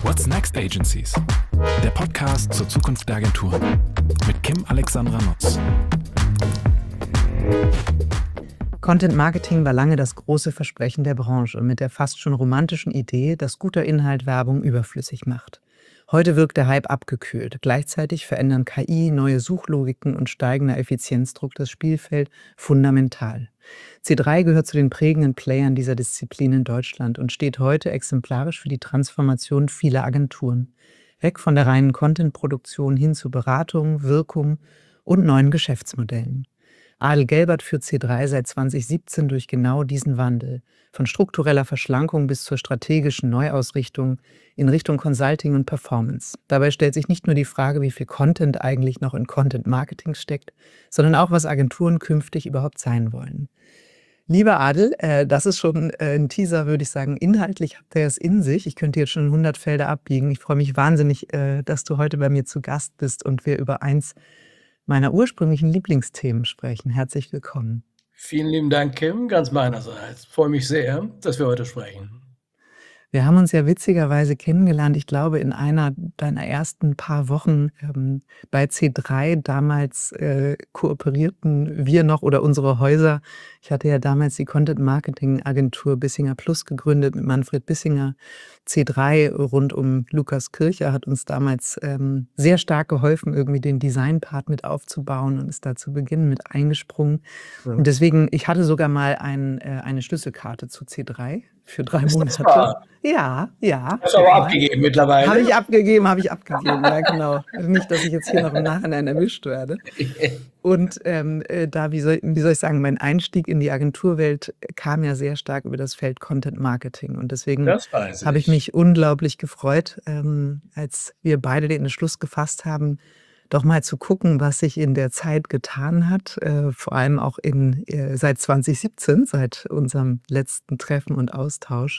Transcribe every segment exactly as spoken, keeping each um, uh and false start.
What's Next Agencies? Der Podcast zur Zukunft der Agenturen mit Kim Alexandra Nutz. Content Marketing war lange das große Versprechen der Branche mit der fast schon romantischen Idee, dass guter Inhalt Werbung überflüssig macht. Heute wirkt der Hype abgekühlt. Gleichzeitig verändern K I, neue Suchlogiken und steigender Effizienzdruck das Spielfeld fundamental. C drei gehört zu den prägenden Playern dieser Disziplin in Deutschland und steht heute exemplarisch für die Transformation vieler Agenturen. Weg von der reinen Content-Produktion hin zu Beratung, Wirkung und neuen Geschäftsmodellen. Adel Gelbert führt C drei seit zwanzig siebzehn durch genau diesen Wandel. Von struktureller Verschlankung bis zur strategischen Neuausrichtung in Richtung Consulting und Performance. Dabei stellt sich nicht nur die Frage, wie viel Content eigentlich noch in Content Marketing steckt, sondern auch, was Agenturen künftig überhaupt sein wollen. Lieber Adel, äh, das ist schon äh, ein Teaser, würde ich sagen. Inhaltlich habt ihr es in sich. Ich könnte jetzt schon hundert Felder abbiegen. Ich freue mich wahnsinnig, äh, dass du heute bei mir zu Gast bist und wir über eins meiner ursprünglichen Lieblingsthemen sprechen. Herzlich willkommen. Vielen lieben Dank, Kim, ganz meinerseits. Ich freue mich sehr, dass wir heute sprechen. Wir haben uns ja witzigerweise kennengelernt, ich glaube, in einer deiner ersten paar Wochen ähm, bei C drei. Damals äh, kooperierten wir noch oder unsere Häuser. Ich hatte ja damals die Content-Marketing-Agentur Bissinger Plus gegründet mit Manfred Bissinger. C drei rund um Lukas Kircher hat uns damals ähm, sehr stark geholfen, irgendwie den Design-Part mit aufzubauen und ist da zu Beginn mit eingesprungen. Ja. Und deswegen, ich hatte sogar mal ein, äh, eine Schlüsselkarte zu C drei für drei Ist Monate. das wahr? Ja, ja. Hast du aber abgegeben mittlerweile? Habe ich abgegeben, habe ich abgegeben, ja genau. Nicht, dass ich jetzt hier noch im Nachhinein erwischt werde. Und ähm, äh, da, wie soll, wie soll ich sagen, mein Einstieg in die Agenturwelt kam ja sehr stark über das Feld Content Marketing. Und deswegen Das weiß habe ich ich. mich unglaublich gefreut, ähm, als wir beide den Entschluss gefasst haben, doch mal zu gucken, was sich in der Zeit getan hat, äh, vor allem auch in, äh, seit zwanzig siebzehn, seit unserem letzten Treffen und Austausch.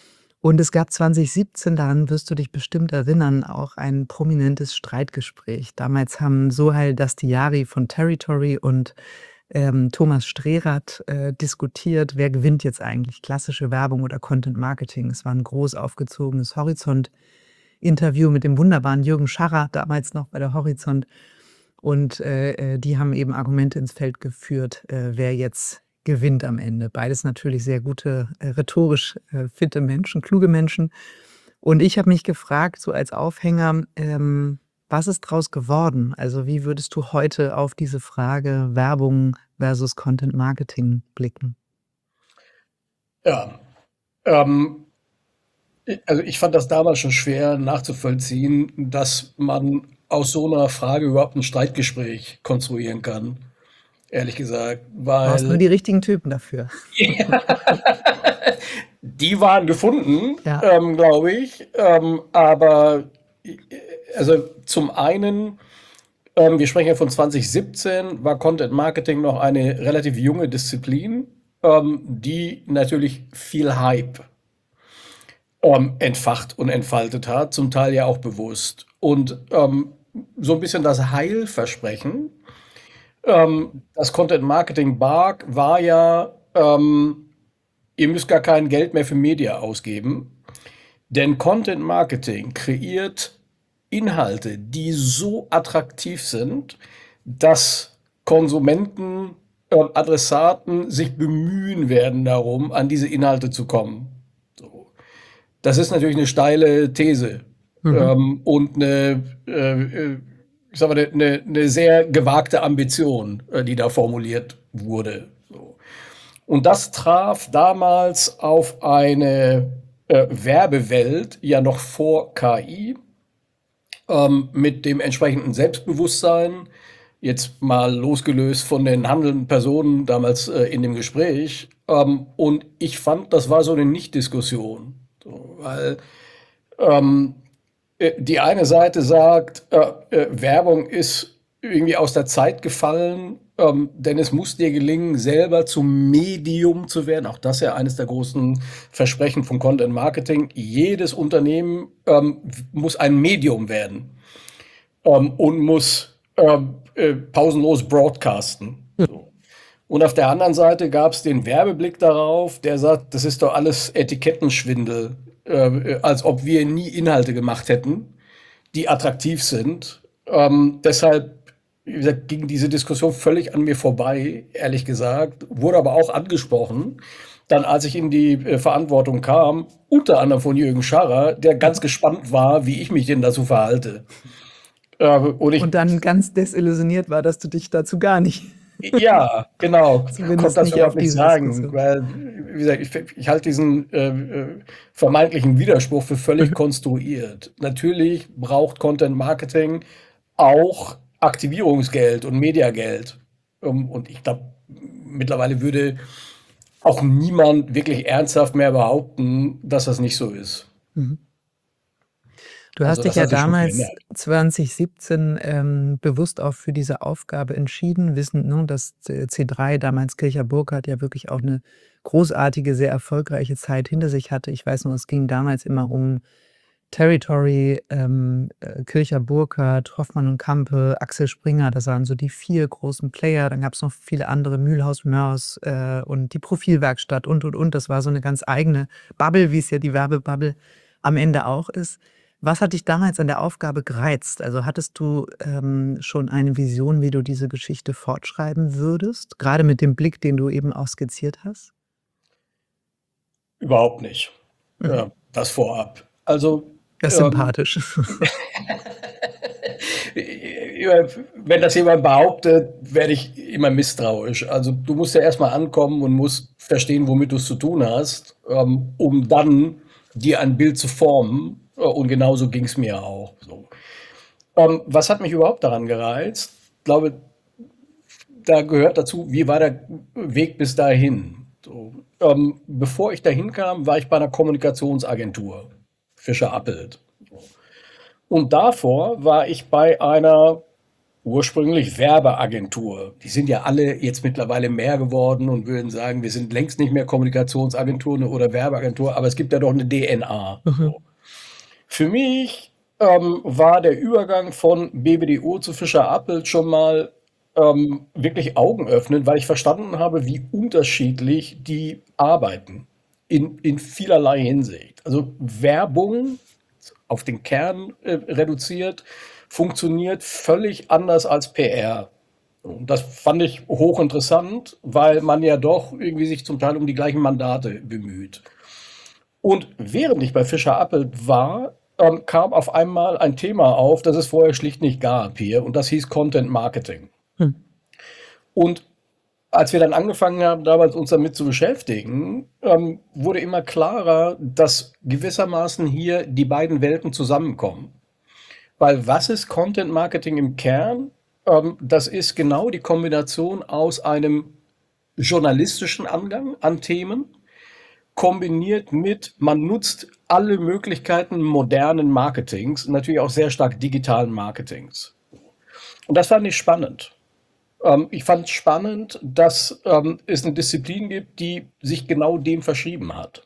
Und es gab zwanzig siebzehn, daran wirst du dich bestimmt erinnern, auch ein prominentes Streitgespräch. Damals haben Sohail Dastiari von Territory und ähm, Thomas Strerath äh, diskutiert, wer gewinnt jetzt eigentlich, klassische Werbung oder Content Marketing. Es war ein groß aufgezogenes Horizont-Interview mit dem wunderbaren Jürgen Scharrer, damals noch bei der Horizont. Und äh, die haben eben Argumente ins Feld geführt, äh, wer jetzt gewinnt am Ende. Beides natürlich sehr gute, äh, rhetorisch äh, fitte Menschen, kluge Menschen. Und ich habe mich gefragt, so als Aufhänger, ähm, was ist draus geworden? Also wie würdest du heute auf diese Frage Werbung versus Content Marketing blicken? Ja, ähm, also ich fand das damals schon schwer nachzuvollziehen, dass man aus so einer Frage überhaupt ein Streitgespräch konstruieren kann. Ehrlich gesagt, Du brauchst nur weil die richtigen Typen dafür. die waren gefunden, Ja. ähm, glaube ich. Ähm, aber äh, also zum einen, ähm, wir sprechen ja von zwanzig siebzehn, war Content Marketing noch eine relativ junge Disziplin, ähm, die natürlich viel Hype ähm, entfacht und entfaltet hat, zum Teil ja auch bewusst. Und ähm, so ein bisschen das Heilversprechen, ähm, das Content Marketing barg, war ja, ähm, ihr müsst gar kein Geld mehr für Media ausgeben, denn Content Marketing kreiert Inhalte, die so attraktiv sind, dass Konsumenten, äh, Adressaten sich bemühen werden darum, an diese Inhalte zu kommen. So. Das ist natürlich eine steile These Mhm. ähm, und eine, äh, äh, ich sag mal, eine, eine sehr gewagte Ambition, äh, die da formuliert wurde. So. Und das traf damals auf eine äh, Werbewelt, ja noch vor K I, ähm, mit dem entsprechenden Selbstbewusstsein, jetzt mal losgelöst von den handelnden Personen damals äh, in dem Gespräch. Ähm, und ich fand, das war so eine Nicht-Diskussion. So, weil ähm, äh, die eine Seite sagt, äh, äh, Werbung ist irgendwie aus der Zeit gefallen, ähm, denn es muss dir gelingen, selber zum Medium zu werden. Auch das ist ja eines der großen Versprechen von Content Marketing. Jedes Unternehmen ähm, muss ein Medium werden ähm, und muss ähm, äh, pausenlos broadcasten. So. Und auf der anderen Seite gab es den Werbeblick darauf, der sagt, das ist doch alles Etikettenschwindel, äh, als ob wir nie Inhalte gemacht hätten, die attraktiv sind. Ähm, deshalb, wie gesagt, ging diese Diskussion völlig an mir vorbei, ehrlich gesagt, wurde aber auch angesprochen. Dann, als ich in die äh, Verantwortung kam, unter anderem von Jürgen Scharrer, der ganz gespannt war, wie ich mich denn dazu verhalte. Äh, und ich, Und dann ganz desillusioniert war, dass du dich dazu gar nicht, ja, genau, zumindest konnte das nicht überhaupt auf nicht diese sagen, Diskussion. weil, wie gesagt, ich, ich halte diesen äh, äh, vermeintlichen Widerspruch für völlig konstruiert. Natürlich braucht Content Marketing auch Aktivierungsgeld und Mediageld. Ähm, und ich glaube, mittlerweile würde auch niemand wirklich ernsthaft mehr behaupten, dass das nicht so ist. Mhm. Du Also hast dich das ja hat sich schon damals verändert. zwanzig siebzehn ähm, bewusst auch für diese Aufgabe entschieden, wissend, ne, dass C- C3, damals Kircher Burkhardt, ja wirklich auch eine großartige, sehr erfolgreiche Zeit hinter sich hatte. Ich weiß noch, es ging damals immer um Territory, ähm, äh, Kircher Burkhardt, Hoffmann und Campe, Axel Springer, das waren so die vier großen Player. Dann gab es noch viele andere, Mühlhaus, Mörs äh, und die Profilwerkstatt und, und, und. Das war so eine ganz eigene Bubble, wie es ja die Werbebubble am Ende auch ist. Was hat dich damals an der Aufgabe gereizt? Also hattest du ähm, schon eine Vision, wie du diese Geschichte fortschreiben würdest? Gerade mit dem Blick, den du eben auch skizziert hast? Überhaupt nicht. Mhm. Ja, das vorab. Also, Das ist ähm, sympathisch. wenn das jemand behauptet, werde ich immer misstrauisch. Also du musst ja erstmal ankommen und musst verstehen, womit du es zu tun hast, ähm, um dann dir ein Bild zu formen. Äh, Und genauso ging es mir auch. So. Ähm, was hat mich überhaupt daran gereizt? Ich glaube, da gehört dazu, wie war der Weg bis dahin? So, ähm, bevor ich dahin kam, war ich bei einer Kommunikationsagentur, Fischer Appelt. Und davor war ich bei einer ursprünglich Werbeagentur. Die sind ja alle jetzt mittlerweile mehr geworden und würden sagen, wir sind längst nicht mehr Kommunikationsagentur oder Werbeagentur, aber es gibt ja doch eine D N A. Mhm. So. Für mich ähm, war der Übergang von B B D O zu Fischer Appelt schon mal ähm, wirklich augenöffnend, weil ich verstanden habe, wie unterschiedlich die arbeiten. In, in vielerlei Hinsicht. Also Werbung auf den Kern äh, reduziert, funktioniert völlig anders als P R. Und das fand ich hochinteressant, weil man ja doch irgendwie sich zum Teil um die gleichen Mandate bemüht. Und während ich bei Fischer Appelt war, ähm, kam auf einmal ein Thema auf, das es vorher schlicht nicht gab hier, und das hieß Content Marketing. Hm. Und als wir dann angefangen haben, damals uns damit zu beschäftigen, ähm, wurde immer klarer, dass gewissermaßen hier die beiden Welten zusammenkommen. Weil was ist Content Marketing im Kern? Ähm, das ist genau die Kombination aus einem journalistischen Angang an Themen, kombiniert mit, man nutzt alle Möglichkeiten modernen Marketings, natürlich auch sehr stark digitalen Marketings. Und das fand ich spannend. Ähm, ich fand es spannend, dass ähm, es eine Disziplin gibt, die sich genau dem verschrieben hat.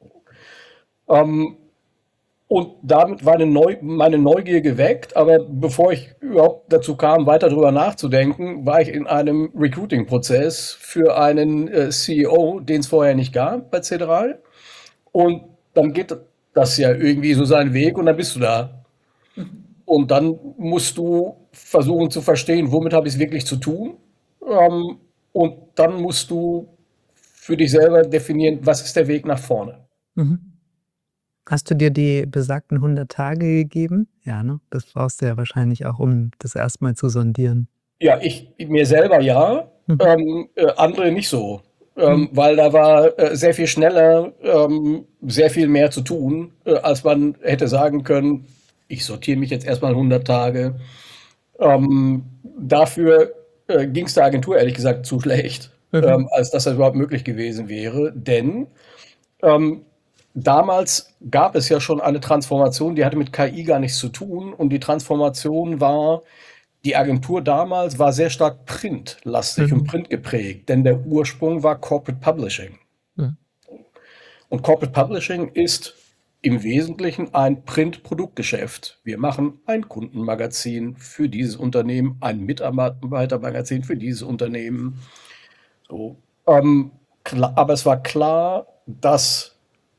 Ähm, und damit war eine Neu meine Neugier geweckt, aber bevor ich überhaupt dazu kam, weiter darüber nachzudenken, war ich in einem Recruiting-Prozess für einen äh, C E O, den es vorher nicht gab bei C drei. Und dann geht das ja irgendwie so seinen Weg und dann bist du da. Und dann musst du versuchen zu verstehen, womit habe ich es wirklich zu tun. Ähm, und dann musst du für dich selber definieren, was ist der Weg nach vorne. Mhm. Hast du dir die besagten hundert Tage gegeben? Ja, ne? Das brauchst du ja wahrscheinlich auch, um das erstmal zu sondieren. Ja, ich mir selber ja, Mhm. ähm, äh, andere nicht so. Ähm, Mhm. weil da war äh, sehr viel schneller, ähm, sehr viel mehr zu tun, äh, als man hätte sagen können, ich sortiere mich jetzt erstmal hundert Tage. Ähm, dafür äh, ging es der Agentur ehrlich gesagt zu schlecht, Mhm. ähm, als dass das überhaupt möglich gewesen wäre. Denn ähm, damals gab es ja schon eine Transformation, die hatte mit K I gar nichts zu tun. Und die Transformation war, die Agentur damals war sehr stark printlastig und Mhm. printgeprägt, denn der Ursprung war Corporate Publishing. Mhm. Und Corporate Publishing ist im Wesentlichen ein Print-Produktgeschäft. Wir machen ein Kundenmagazin für dieses Unternehmen, ein Mitarbeitermagazin für dieses Unternehmen. So. Ähm, klar, aber es war klar, dass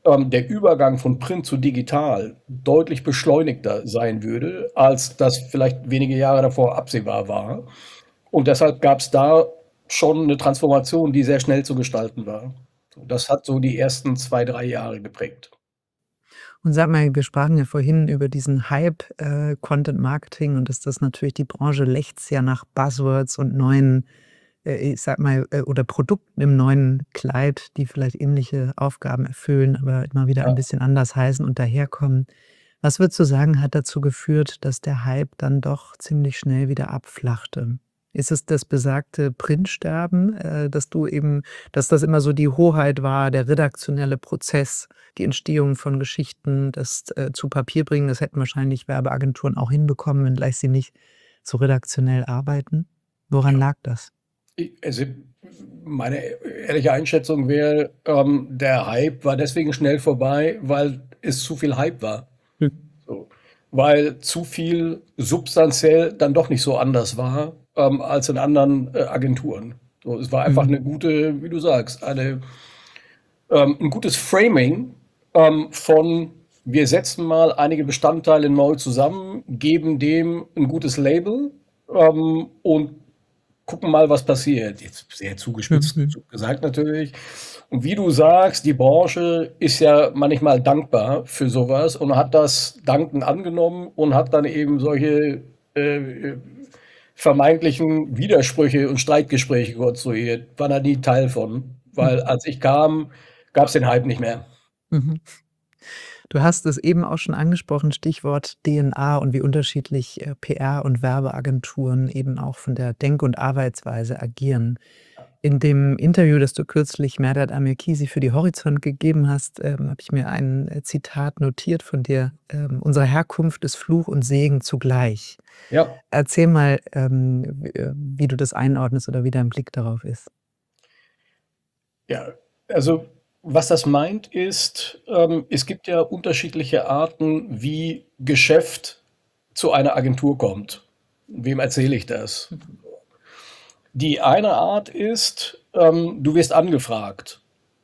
ähm, der Übergang von Print zu digital deutlich beschleunigter sein würde, als das vielleicht wenige Jahre davor absehbar war. Und deshalb gab es da schon eine Transformation, die sehr schnell zu gestalten war. So, das hat so die ersten zwei, drei Jahre geprägt. Und sag mal, wir sprachen ja vorhin über diesen Hype, äh, Content Marketing, und dass das natürlich die Branche lechzt ja nach Buzzwords und neuen, äh, ich sage mal, äh, oder Produkten im neuen Kleid, die vielleicht ähnliche Aufgaben erfüllen, aber immer wieder ein Ja. bisschen anders heißen und daherkommen. Was würdest du sagen, hat dazu geführt, dass der Hype dann doch ziemlich schnell wieder abflachte? Ist es das besagte Printsterben, äh, dass du eben dass das immer so die Hoheit war, der redaktionelle Prozess, die Entstehung von Geschichten, das, äh, zu Papier bringen? Das hätten wahrscheinlich Werbeagenturen auch hinbekommen, wenngleich sie nicht so redaktionell arbeiten. Woran Ja. lag das? I also, meine ehrliche Einschätzung wäre, ähm, der Hype war deswegen schnell vorbei, weil es zu viel Hype war. Hm. So. Weil zu viel substanziell dann doch nicht so anders war, ähm, als in anderen, äh, Agenturen. So, es war einfach Mhm. eine gute, wie du sagst, eine ähm, 'n gutes Framing, ähm, von: Wir setzen mal einige Bestandteile neu zusammen, geben dem ein gutes Label, ähm, und gucken mal, was passiert. Jetzt sehr zugespitzt Mhm. zu gesagt natürlich. Und wie du sagst, die Branche ist ja manchmal dankbar für sowas und hat das dankend angenommen und hat dann eben solche, äh, äh, vermeintlichen Widersprüche und Streitgespräche konstruiert. War da nie Teil von, weil Mhm. als ich kam, gab's den Hype nicht mehr. Mhm. Du hast es eben auch schon angesprochen, Stichwort D N A und wie unterschiedlich, äh, P R und Werbeagenturen eben auch von der Denk und Arbeitsweise agieren. In dem Interview, das du kürzlich Mehrdad Amirkisi für die Horizont gegeben hast, ähm, habe ich mir ein, äh, Zitat notiert von dir. Ähm: „Unsere Herkunft ist Fluch und Segen zugleich." Ja. Erzähl mal, ähm, w äh, wie du das einordnest oder wie dein Blick darauf ist. Ja, also, was das meint, ist, ähm, es gibt ja unterschiedliche Arten, wie Geschäft zu einer Agentur kommt. Wem erzähle ich das? Mhm. Die eine Art ist, ähm, du wirst angefragt,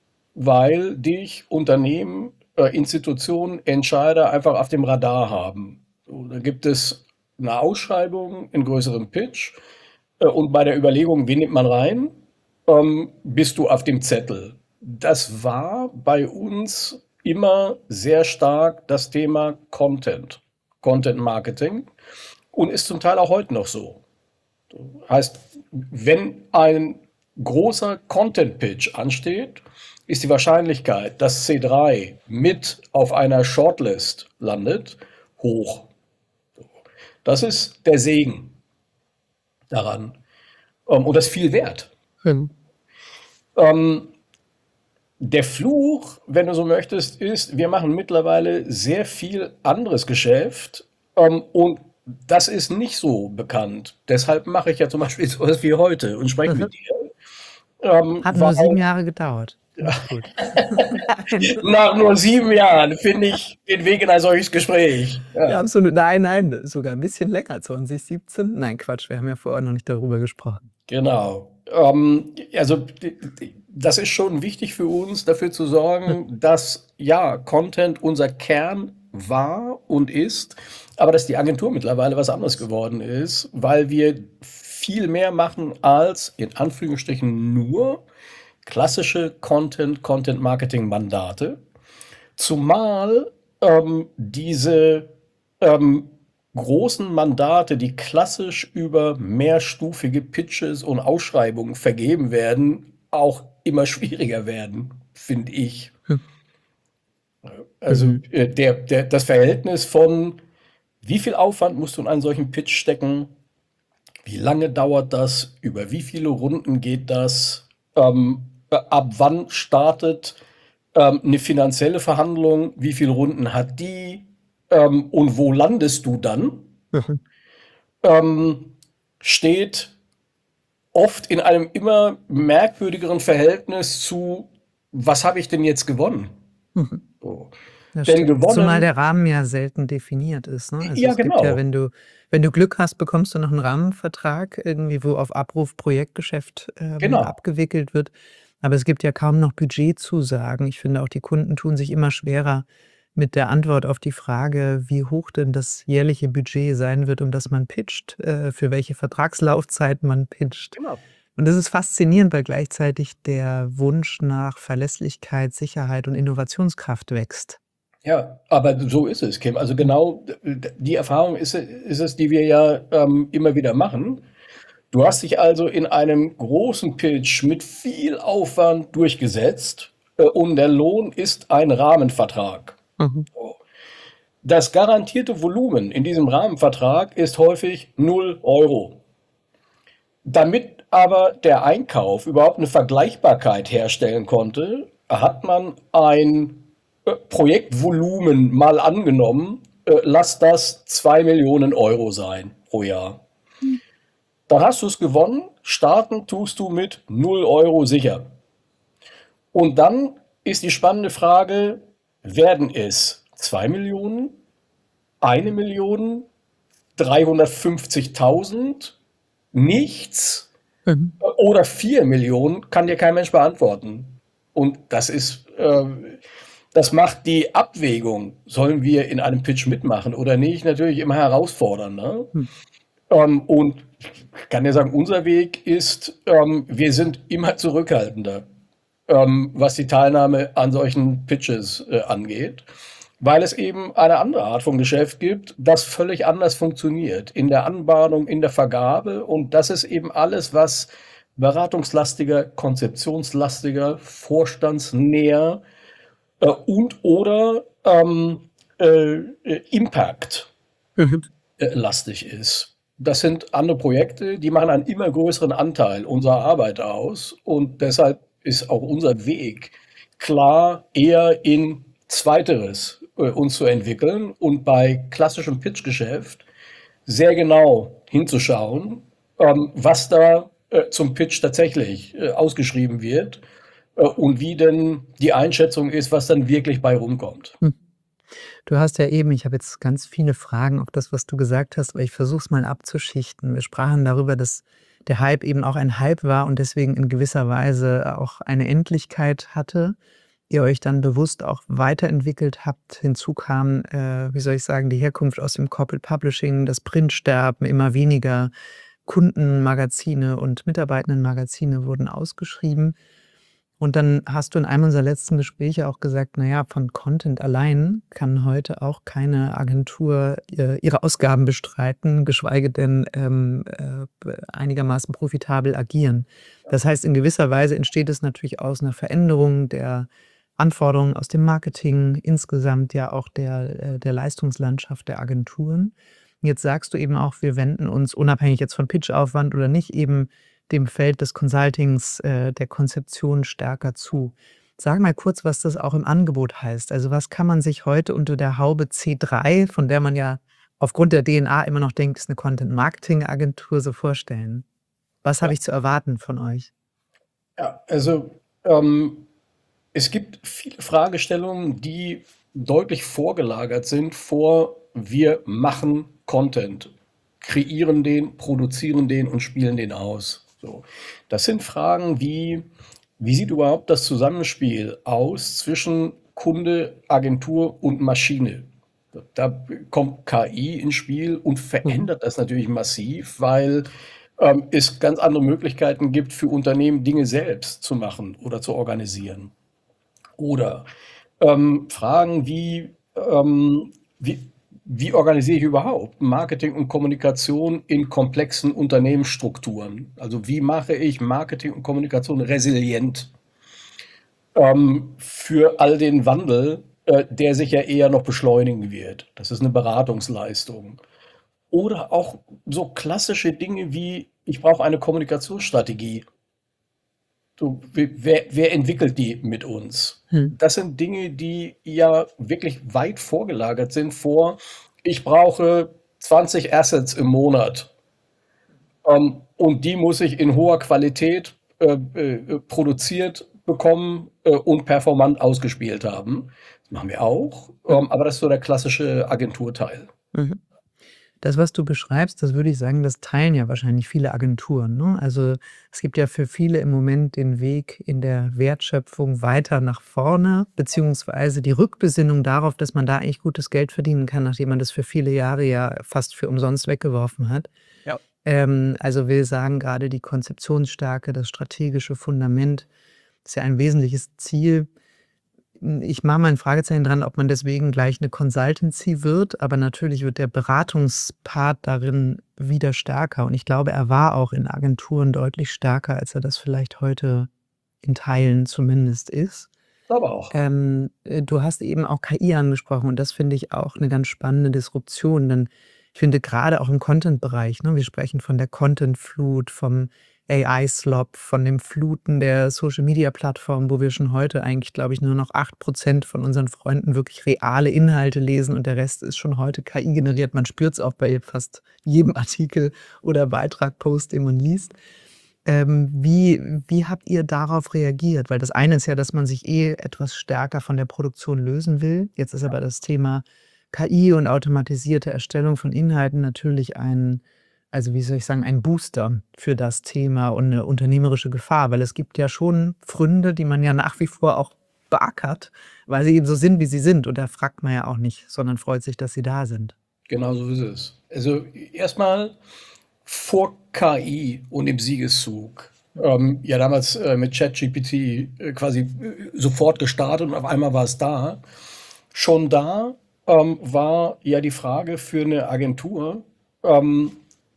weil dich Unternehmen, äh, Institutionen, Entscheider einfach auf dem Radar haben. So, da gibt es eine Ausschreibung in größerem Pitch, äh, und bei der Überlegung, wen nimmt man rein, ähm, bist du auf dem Zettel. Das war bei uns immer sehr stark das Thema Content, Content Marketing, und ist zum Teil auch heute noch so. Heißt, wenn ein großer Content Pitch ansteht, ist die Wahrscheinlichkeit, dass C drei mit auf einer Shortlist landet, hoch. Das ist der Segen daran. Ähm, und das ist viel wert. Mhm. Ähm, der Fluch, wenn du so möchtest, ist, wir machen mittlerweile sehr viel anderes Geschäft, ähm, und das ist nicht so bekannt. Deshalb mache ich ja zum Beispiel so was wie heute und spreche Mhm. mit dir, ähm, Hat weil nur sieben Jahre gedauert. Finde ich gut. Nein. nach nur sieben Jahren finde ich den Weg in ein solches Gespräch. Ja, Ja, absolut. Nein, nein, sogar ein bisschen länger, zwanzig siebzehn. Nein, Quatsch, wir haben ja vorher noch nicht darüber gesprochen. genau. Ähm, also, d d das ist schon wichtig für uns, dafür zu sorgen, dass, ja, Content unser Kern war und ist, aber dass die Agentur mittlerweile was anderes geworden ist, weil wir viel mehr machen als, in Anführungsstrichen, nur klassische Content Content-Marketing-Mandate. Zumal, ähm, diese, ähm, großen Mandate, die klassisch über mehrstufige Pitches und Ausschreibungen vergeben werden, auch immer schwieriger werden, finde ich. Hm. Also, Mhm. äh, der der das Verhältnis von: Wie viel Aufwand musst du in einen solchen Pitch stecken? Wie lange dauert das? Über wie viele Runden geht das? Ähm, äh, ab wann startet, ähm, 'ne finanzielle Verhandlung? Wie viele Runden hat die? Ähm, und wo landest du dann? Mhm. Ähm, steht oft in einem immer merkwürdigeren Verhältnis zu: Was habe ich denn jetzt gewonnen? Mhm. So. Das Denn stimmt. Zumal gewonnen der Rahmen ja selten definiert ist, ne? Also, ja, es gibt ja, genau. wenn du wenn du Glück hast, bekommst du noch 'n Rahmenvertrag irgendwie, wo auf Abruf Projektgeschäft, ähm, Genau. abgewickelt wird. Aber es gibt ja kaum noch Budgetzusagen. Ich finde auch, die Kunden tun sich immer schwerer mit der Antwort auf die Frage, wie hoch denn das jährliche Budget sein wird, um das man pitcht, äh, für welche Vertragslaufzeit man pitcht. Genau. Und das ist faszinierend, weil gleichzeitig der Wunsch nach Verlässlichkeit, Sicherheit und Innovationskraft wächst. Ja, aber so ist es, Kim. Also genau d- d- die Erfahrung ist, ist es, die wir ja ähm, immer wieder machen. Du hast dich also in einem großen Pitch mit viel Aufwand durchgesetzt äh, und der Lohn ist ein Rahmenvertrag. Mhm. So. Das garantierte Volumen in diesem Rahmenvertrag ist häufig null Euro. Damit aber der Einkauf überhaupt eine Vergleichbarkeit herstellen konnte, hat man ein äh, Projektvolumen mal angenommen, äh, lass das zwei Millionen Euro sein pro Jahr. Dann hast du es gewonnen, starten tust du mit null Euro sicher. Und dann ist die spannende Frage, werden es zwei Millionen, eine Million, dreihundertfünfzigtausend, nichts Mhm. oder vier Millionen, kann dir kein Mensch beantworten. Und das ist, äh, das macht die Abwägung, sollen wir in einem Pitch mitmachen oder nicht, natürlich immer herausfordernd. Ne? Hm. Ähm, und ich kann dir sagen, unser Weg ist, ähm, wir sind immer zurückhaltender, ähm, was die Teilnahme an solchen Pitches äh, angeht, weil es eben eine andere Art von Geschäft gibt, das völlig anders funktioniert in der Anbahnung, in der Vergabe. Und das ist eben alles, was beratungslastiger, konzeptionslastiger, vorstandsnäher äh, und oder ähm, äh, Impact Mhm. äh, lastig ist. Das sind andere Projekte, die machen einen immer größeren Anteil unserer Arbeit aus und deshalb ist auch unser Weg klar eher in Zweiteres äh, uns zu entwickeln und bei klassischem Pitchgeschäft sehr genau hinzuschauen, ähm, was da äh, zum Pitch tatsächlich äh, ausgeschrieben wird äh, und wie denn die Einschätzung ist, was dann wirklich bei rumkommt. Hm. Du hast ja eben ich habe jetzt ganz viele Fragen auf das, was du gesagt hast, aber ich versuche es mal abzuschichten. Wir sprachen darüber, dass der Hype eben auch ein Hype war und deswegen in gewisser Weise auch eine Endlichkeit hatte. Ihr euch dann bewusst auch weiterentwickelt habt. Hinzu kam, äh, wie soll ich sagen, die Herkunft aus dem Corporate Publishing, das Printsterben, immer weniger Kundenmagazine und Mitarbeitendenmagazine wurden ausgeschrieben. Und dann hast du in einem unserer letzten Gespräche auch gesagt, na ja, von Content allein kann heute auch keine Agentur, äh, ihre Ausgaben bestreiten, geschweige denn, ähm, äh, einigermaßen profitabel agieren. Das heißt, in gewisser Weise entsteht es natürlich aus einer Veränderung der Anforderungen aus dem Marketing, insgesamt ja auch der äh, der Leistungslandschaft der Agenturen. Jetzt sagst du eben auch, wir wenden uns, unabhängig jetzt von Pitchaufwand oder nicht, eben dem Feld des Consultings, äh, der Konzeption stärker zu. Sag mal kurz, was das auch im Angebot heißt. Also, was kann man sich heute unter der Haube C drei, von der man ja aufgrund der D N A immer noch denkt, ist 'ne Content-Marketing-Agentur, so vorstellen? Was habe Ja, ich zu erwarten von euch? ja also ähm, es gibt viele Fragestellungen, die deutlich vorgelagert sind vor wir machen Content, kreieren den, produzieren den und spielen den aus. So. Das sind Fragen wie, wie sieht überhaupt das Zusammenspiel aus zwischen Kunde, Agentur und Maschine? Da kommt K I ins Spiel und Mhm. verändert das natürlich massiv, weil ähm, es ganz andere Möglichkeiten gibt für Unternehmen, Dinge selbst zu machen oder zu organisieren. Oder ähm, Fragen wie, ähm, wie, wie organisiere ich überhaupt Marketing und Kommunikation in komplexen Unternehmensstrukturen? Also wie mache ich Marketing und Kommunikation resilient ähm, für all den Wandel, äh, der sich ja eher noch beschleunigen wird? Das ist eine Beratungsleistung. Oder auch so klassische Dinge wie, ich brauche eine Kommunikationsstrategie. So, we- wer, wer entwickelt die mit uns? Mhm. Das sind Dinge, die ja wirklich weit vorgelagert sind vor, ich brauche zwanzig Assets im Monat ähm, und die muss ich in hoher Qualität äh, äh, produziert bekommen äh, und performant ausgespielt haben. Das machen wir auch, Mhm. ähm, aber das ist so der klassische Agenturteil. Mhm. Das, was du beschreibst, das würde ich sagen, das teilen ja wahrscheinlich viele Agenturen, ne? Also, es gibt ja für viele im Moment den Weg in der Wertschöpfung weiter nach vorne, beziehungsweise die Rückbesinnung darauf, dass man da eigentlich gutes Geld verdienen kann, nachdem man das für viele Jahre ja fast für umsonst weggeworfen hat. Ja. Ähm, also will sagen, gerade die Konzeptionsstärke, das strategische Fundament ist ja ein wesentliches Ziel. Hm, ich mache mal ein Fragezeichen dran, ob man deswegen gleich eine Consultancy wird, aber natürlich wird der Beratungspart darin wieder stärker und ich glaube, er war auch in Agenturen deutlich stärker, als er das vielleicht heute in Teilen zumindest ist. Aber auch. Ähm, äh, du hast eben auch K I angesprochen und das finde ich auch eine ganz spannende Disruption, denn ich finde gerade auch im Content-Bereich, ne, wir sprechen von der Content-Flut, vom A I-Slop, von dem Fluten der Social-Media-Plattformen, wo wir schon heute eigentlich, glaube ich, nur noch acht Prozent von unseren Freunden wirklich reale Inhalte lesen und der Rest ist schon heute K I generiert. Man spürt es auch bei fast jedem Artikel oder Beitrag, Post, den man liest. Ähm, wie wie habt ihr darauf reagiert? Weil das eine ist ja, dass man sich eh etwas stärker von der Produktion lösen will. Jetzt ist aber das Thema K I und automatisierte Erstellung von Inhalten natürlich ein, also wie soll ich sagen, ein Booster für das Thema und eine unternehmerische Gefahr, weil es gibt ja schon Pfründe, die man ja nach wie vor auch beackert, weil sie eben so sind, wie sie sind und da fragt man ja auch nicht, sondern freut sich, dass sie da sind. Genau so ist es. Also erstmal vor K I und im Siegeszug, ähm, ja damals äh, mit ChatGPT äh, quasi äh, sofort gestartet und auf einmal war es da. Schon da ähm, war ja die Frage für eine Agentur, ähm,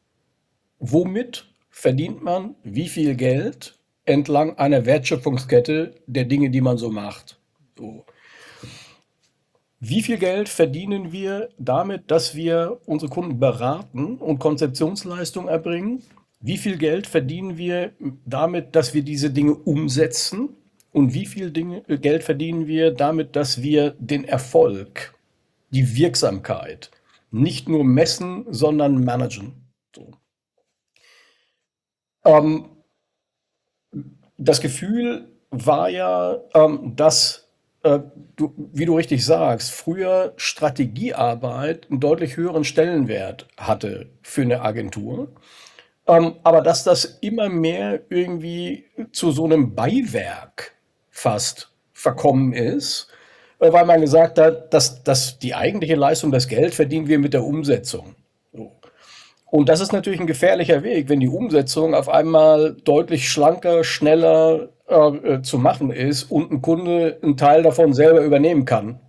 womit verdient man wie viel Geld entlang einer Wertschöpfungskette der Dinge, die man so macht. So. Wie viel Geld verdienen wir damit, dass wir unsere Kunden beraten und Konzeptionsleistung erbringen? Wie viel Geld verdienen wir damit, dass wir diese Dinge umsetzen? Und wie viel Dinge, äh, Geld verdienen wir damit, dass wir den Erfolg, die Wirksamkeit nicht nur messen, sondern managen? So. Ähm, das Gefühl war ja, ähm, dass, äh, du, wie du richtig sagst, früher Strategiearbeit einen deutlich höheren Stellenwert hatte für eine Agentur. Ähm, aber dass das immer mehr irgendwie zu so einem Beiwerk fast verkommen ist, äh, weil man gesagt hat, dass, dass die eigentliche Leistung, das Geld verdienen wir mit der Umsetzung. So. Und das ist natürlich ein gefährlicher Weg, wenn die Umsetzung auf einmal deutlich schlanker, schneller äh, äh, zu machen ist und ein Kunde einen Teil davon selber übernehmen kann.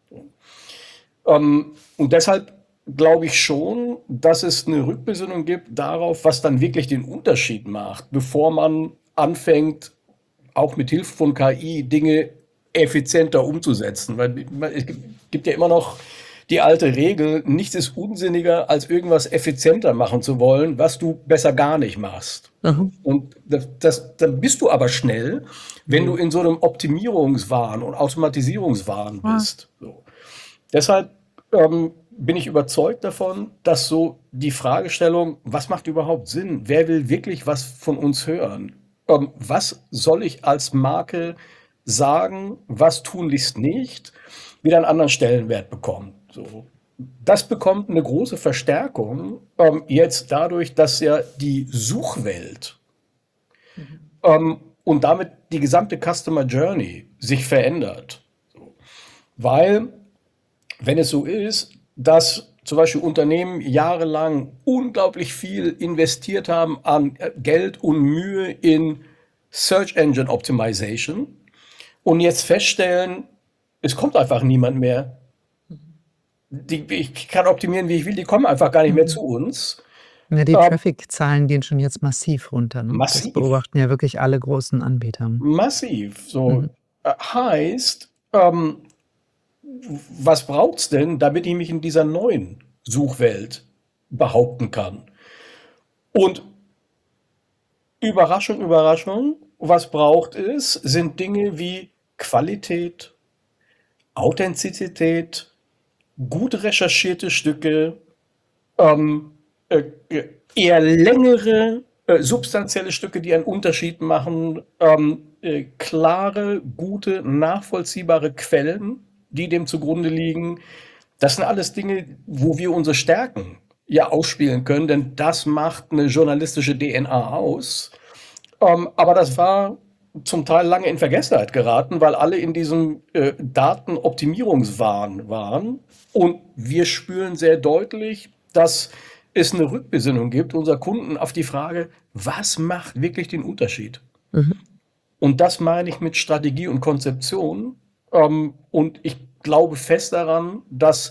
Ähm, und deshalb glaube ich schon, dass es eine Rückbesinnung gibt darauf, was dann wirklich den Unterschied macht, bevor man anfängt, auch mit Hilfe von K I Dinge effizienter umzusetzen. Weil es gibt ja immer noch die alte Regel, nichts ist unsinniger, als irgendwas effizienter machen zu wollen, was du besser gar nicht machst. Mhm. Und das, das, dann bist du aber schnell, wenn du in so einem Optimierungswahn und Automatisierungswahn Ja. bist. So. Deshalb ähm, bin ich überzeugt davon, dass so die Fragestellung, was macht überhaupt Sinn? Wer will wirklich was von uns hören? Ähm, was soll ich als Marke sagen, was tunlichst nicht, wieder einen anderen Stellenwert bekommt? So. Das bekommt eine große Verstärkung ähm, jetzt dadurch, dass ja die Suchwelt ähm, und damit die gesamte Customer Journey sich verändert. So. Weil, wenn es so ist, dass zum Beispiel Unternehmen jahrelang unglaublich viel investiert haben an äh, Geld und Mühe in Search Engine Optimization und jetzt feststellen, es kommt einfach niemand mehr. Die, ich kann optimieren, wie ich will, die kommen einfach gar nicht mehr Mhm. zu uns. Ja, die Ähm, Traffic-Zahlen gehen schon jetzt massiv runter, ne? Das massiv, beobachten ja wirklich alle großen Anbieter. massiv. So Mhm. äh, heißt, ähm, was braucht's denn, damit ich mich in dieser neuen Suchwelt behaupten kann? Und Überraschung, Überraschung, was braucht es, sind Dinge wie Qualität, Authentizität, gut recherchierte Stücke, ähm, äh, äh, eher längere, äh, substanzielle Stücke, die einen Unterschied machen, ähm, äh, klare, gute, nachvollziehbare Quellen, die dem zugrunde liegen. Das sind alles Dinge, wo wir unsere Stärken ja ausspielen können, denn das macht eine journalistische D N A aus. Ähm, aber das war zum Teil lange in Vergessenheit geraten, weil alle in diesem äh, Datenoptimierungswahn waren. Und wir spüren sehr deutlich, dass es eine Rückbesinnung gibt unserer Kunden auf die Frage, was macht wirklich den Unterschied? Mhm. Und das meine ich mit Strategie und Konzeption. Ähm, und ich glaube fest daran, dass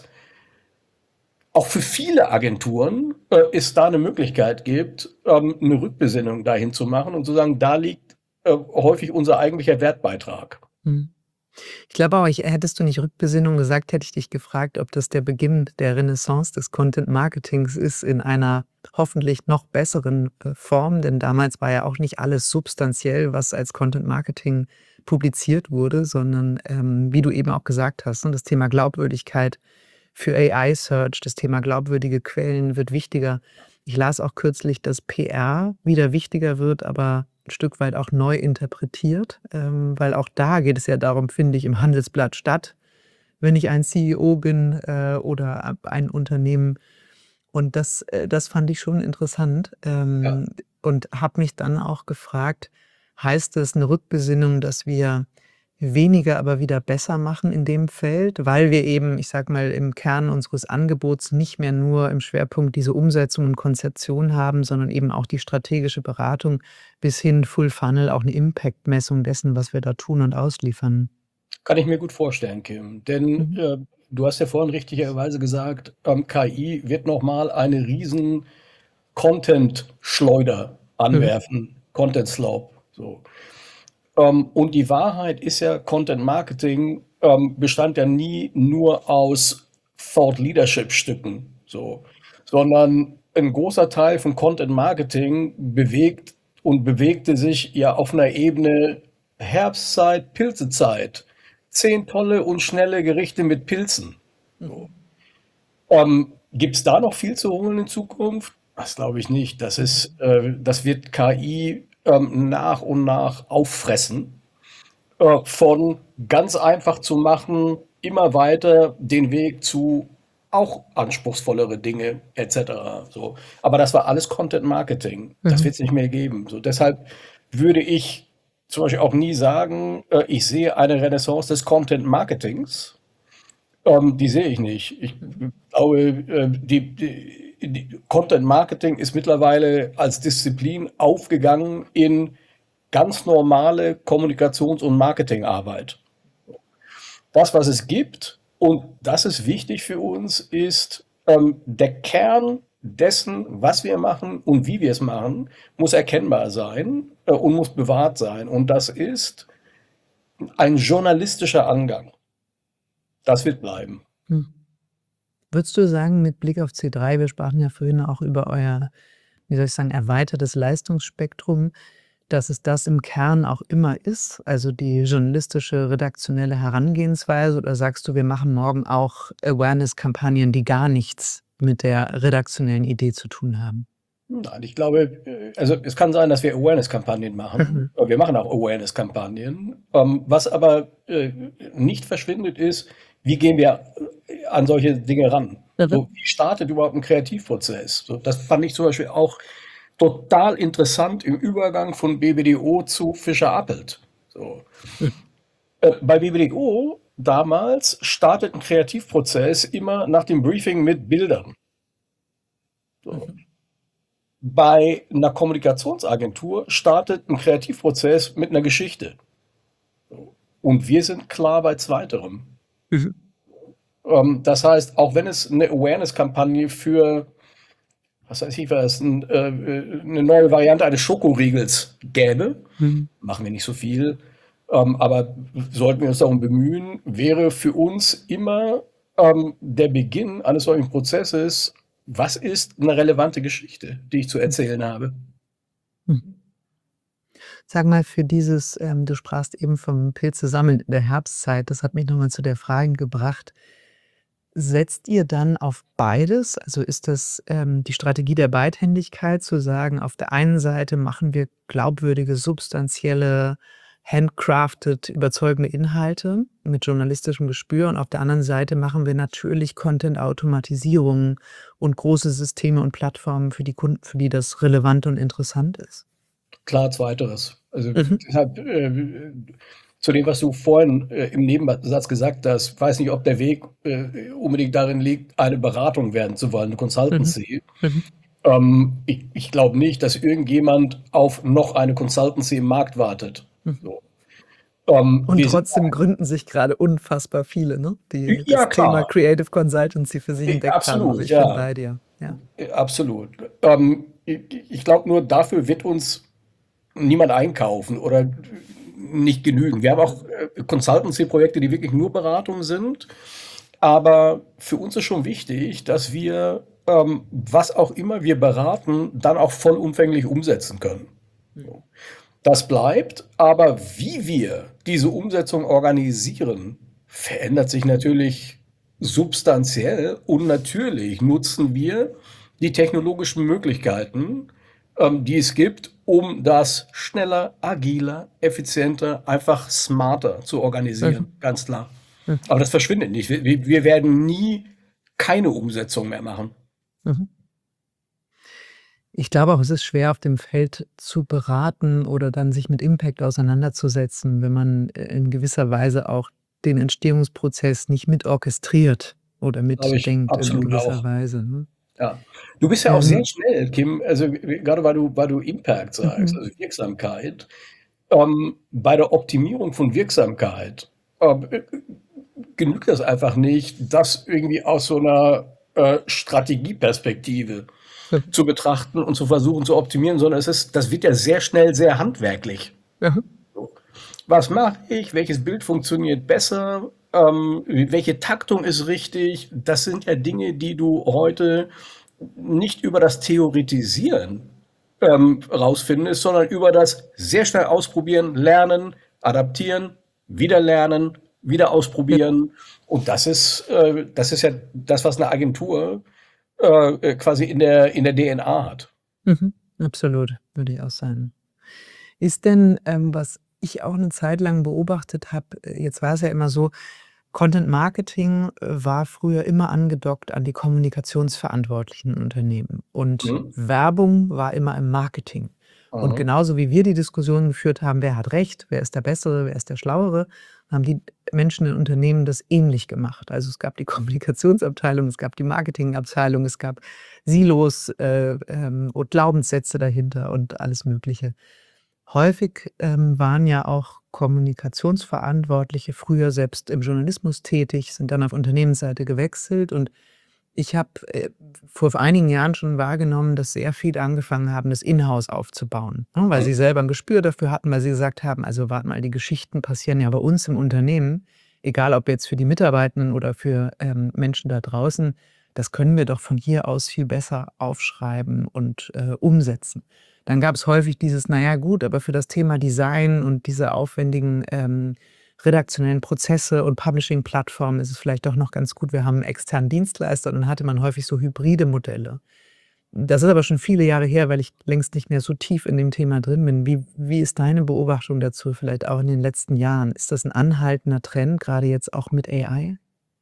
auch für viele Agenturen äh, es da eine Möglichkeit gibt, ähm, eine Rückbesinnung dahin zu machen und zu sagen, da liegt äh, häufig unser eigentlicher Wertbeitrag. Mhm. Ich glaube auch, ich hättest du nicht Rückbesinnung gesagt, hätte ich dich gefragt, ob das der Beginn der Renaissance des Content Marketings ist in einer hoffentlich noch besseren äh, Form, denn damals war ja auch nicht alles substanziell, was als Content Marketing publiziert wurde, sondern ähm, wie du eben auch gesagt hast, ne, das Thema Glaubwürdigkeit für A I-Search, das Thema glaubwürdige Quellen wird wichtiger. Ich las auch kürzlich, dass P R wieder wichtiger wird, aber ein Stück weit auch neu interpretiert, ähm, weil auch da geht es ja darum, finde ich, im Handelsblatt Stadt, wenn ich ein C E O bin äh, oder ab- ein Unternehmen. Und das, äh, das fand ich schon interessant Ja. ähm, und habe mich dann auch gefragt, heißt das eine Rückbesinnung, dass wir weniger, aber wieder besser machen in dem Feld, weil wir eben, ich sage mal, im Kern unseres Angebots nicht mehr nur im Schwerpunkt diese Umsetzung und Konzeption haben, sondern eben auch die strategische Beratung bis hin Full Funnel, auch eine Impact-Messung dessen, was wir da tun und ausliefern. Kann ich mir gut vorstellen, Kim. Denn Mhm. äh, du hast ja vorhin richtigerweise gesagt, ähm, K I wird nochmal eine riesen Content-Schleuder Mhm. anwerfen, Content-Slope. So. Ähm, und die Wahrheit ist ja, Content Marketing ähm, bestand ja nie nur aus Thought Leadership Stücken, so, sondern ein großer Teil von Content Marketing bewegt und bewegte sich ja auf einer Ebene Herbstzeit, Pilzezeit. Zehn tolle und schnelle Gerichte mit Pilzen. So. Ähm, Gibt es da noch viel zu holen in Zukunft? Das glaube ich nicht. Das ist, äh, das wird K I ähm, nach und nach auffressen. Äh, von ganz einfach zu machen, immer weiter den Weg zu auch anspruchsvollere Dinge et cetera. So. Aber das war alles Content Marketing. Das Mhm. wird es nicht mehr geben. So, deshalb würde ich zum Beispiel auch nie sagen, äh, ich sehe eine Renaissance des Content Marketings. Ähm, die sehe ich nicht. Ich glaube, äh, die, die, die Content Marketing ist mittlerweile als Disziplin aufgegangen in ganz normale Kommunikations- und Marketingarbeit. Das, was es gibt, und das ist wichtig für uns, ist ähm, der Kern dessen, was wir machen und wie wir es machen, muss erkennbar sein äh, und muss bewahrt sein. Und das ist ein journalistischer Angang. Das wird bleiben. Mhm. Würdest du sagen, mit Blick auf C drei, wir sprachen ja vorhin auch über euer, wie soll ich sagen, erweitertes Leistungsspektrum, dass es das im Kern auch immer ist, also die journalistische, redaktionelle Herangehensweise, oder sagst du, wir machen morgen auch Awareness-Kampagnen, die gar nichts mit der redaktionellen Idee zu tun haben? Nein, ich glaube, äh, also es kann sein, dass wir Awareness-Kampagnen machen. Mhm. Äh, Wir machen auch Awareness-Kampagnen. Ähm, was aber äh, nicht verschwindet ist, wie gehen wir äh, an solche Dinge ran? Mhm. So, wie startet überhaupt ein Kreativprozess? So, das fand ich zum Beispiel auch total interessant im Übergang von B B D O zu Fischer Appelt. So. Äh, bei B B D O damals startet ein Kreativprozess immer nach dem Briefing mit Bildern. So. Mhm. Bei einer Kommunikationsagentur startet ein Kreativprozess mit einer Geschichte. Und wir sind klar bei zweiterem. Mhm. Ähm, das heißt, auch wenn es eine Awareness-Kampagne für, was weiß ich was, ein, äh, eine neue Variante eines Schokoriegels gäbe, Mhm. machen wir nicht so viel, ähm, aber sollten wir uns darum bemühen, wäre für uns immer ähm, der Beginn eines solchen Prozesses, was ist eine relevante Geschichte, die ich zu erzählen habe? Mhm. Sag mal, für dieses, ähm, du sprachst eben vom Pilze sammeln in der Herbstzeit, das hat mich nochmal zu der Frage gebracht, setzt ihr dann auf beides? Also ist das ähm, die Strategie der Beidhändigkeit, zu sagen, auf der einen Seite machen wir glaubwürdige, substanzielle handcrafted überzeugende Inhalte mit journalistischem Gespür und auf der anderen Seite machen wir natürlich Content-Automatisierungen und große Systeme und Plattformen für die Kunden, für die das relevant und interessant ist? Klar, zweiteres. Also Mhm. deshalb äh, zu dem, was du vorhin äh, im Nebensatz gesagt hast, weiß nicht, ob der Weg äh, unbedingt darin liegt, eine Beratung werden zu wollen, eine Mhm. Consultancy. Mhm. Ähm, ich ich glaube nicht, dass irgendjemand auf noch eine Consultancy im Markt wartet. Mhm. So. Ähm, Und wir sind trotzdem gründen sich gerade unfassbar viele, ne, die ja das Thema klar, Creative Consultancy für sich äh, entdeckt haben. Also absolut, ich bin ja, bei dir. Ja. äh, absolut. Ähm, ich ich glaube nur, dafür wird uns niemand einkaufen oder nicht genügen. Wir haben auch äh, Consultancy-Projekte, die wirklich nur Beratung sind. Aber für uns ist schon wichtig, dass wir, ähm, was auch immer wir beraten, dann auch vollumfänglich umsetzen können. So. Das bleibt, aber wie wir diese Umsetzung organisieren, verändert sich natürlich substanziell und natürlich nutzen wir die technologischen Möglichkeiten, ähm, die es gibt, um das schneller, agiler, effizienter, einfach smarter zu organisieren, Mhm. ganz klar. Mhm. Aber das verschwindet nicht. Wir, wir wir werden nie keine Umsetzung mehr machen. Mhm. Ich glaube auch, es ist schwer, auf dem Feld zu beraten oder dann sich mit Impact auseinanderzusetzen, wenn man äh, in gewisser Weise auch den Entstehungsprozess nicht mit orchestriert oder Glaube ich mitdenkt in absolut gewisser auch. Weise, ne? Ja. Du bist ja auch sehr Ähm, schnell, Kim, also g gerade weil du weil du Impact sagst, mhm. also Wirksamkeit. Ähm, bei der Optimierung von Wirksamkeit, ähm, äh, genügt das einfach nicht, das irgendwie aus so einer äh, Strategieperspektive Mhm. zu betrachten und zu versuchen zu optimieren, sondern es ist das wird ja sehr schnell sehr handwerklich. Mhm. So. Was mache ich? Welches Bild funktioniert besser? Ähm, welche Taktung ist richtig? Das sind ja Dinge, die du heute nicht über das Theoretisieren ähm, rausfindest, sondern über das sehr schnell ausprobieren, lernen, adaptieren, wieder lernen, wieder Ja. ausprobieren. Und das ist, äh, das ist ja das, was eine Agentur äh, quasi in der, in der D N A hat. Mhm. Absolut, würde ich auch sagen. Ist denn, ähm, was ich auch eine Zeit lang beobachtet habe, äh, jetzt war es ja immer so, Content Marketing, äh, war früher immer angedockt an die Kommunikationsverantwortlichen in Unternehmen und Mhm. Werbung war immer im Marketing. Und Mhm. genauso wie wir die Diskussion geführt haben, wer hat recht, wer ist der Bessere, wer ist der Schlauere, haben die Menschen in Unternehmen das ähnlich gemacht. Also, es gab die Kommunikationsabteilung, es gab die Marketingabteilung, es gab Silos, äh, ähm, und Glaubenssätze dahinter und alles Mögliche. Häufig, ähm, waren ja auch Kommunikationsverantwortliche früher selbst im Journalismus tätig, sind dann auf Unternehmensseite gewechselt und ich habe, äh, vor einigen Jahren schon wahrgenommen, dass sehr viele angefangen haben, das in-house aufzubauen, ne, weil Mhm. sie selber 'n Gespür dafür hatten, weil sie gesagt haben: „Also, warte mal, die Geschichten passieren ja bei uns im Unternehmen, egal ob jetzt für die Mitarbeitenden oder für, ähm, Menschen da draußen. Das können wir doch von hier aus viel besser aufschreiben und, äh, umsetzen.“ Dann gab's häufig dieses: „Na ja, gut, aber für das Thema Design und diese aufwendigen, ähm, redaktionellen Prozesse und Publishing-Plattformen ist es vielleicht doch noch ganz gut, wir haben 'n externen Dienstleister.“ Und dann hatte man häufig so hybride Modelle. Das ist aber schon viele Jahre her, weil ich längst nicht mehr so tief in dem Thema drin bin. Wie wie ist deine Beobachtung dazu, vielleicht auch in den letzten Jahren? Ist das 'n anhaltender Trend, grade jetzt auch mit A I?